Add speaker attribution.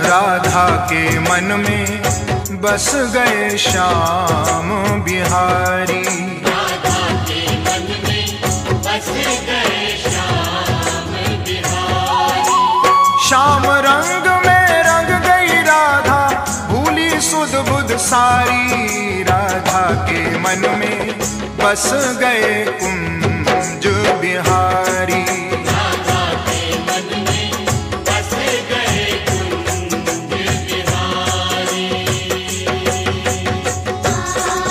Speaker 1: राधा के मन में बस गए श्याम बिहारी।
Speaker 2: राधा के मन में बस गए श्याम बिहारी।
Speaker 1: श्याम रंग में रंग गई राधा, भूली सुध बुध सारी। राधा के मन में बस गए कुंज बिहारी।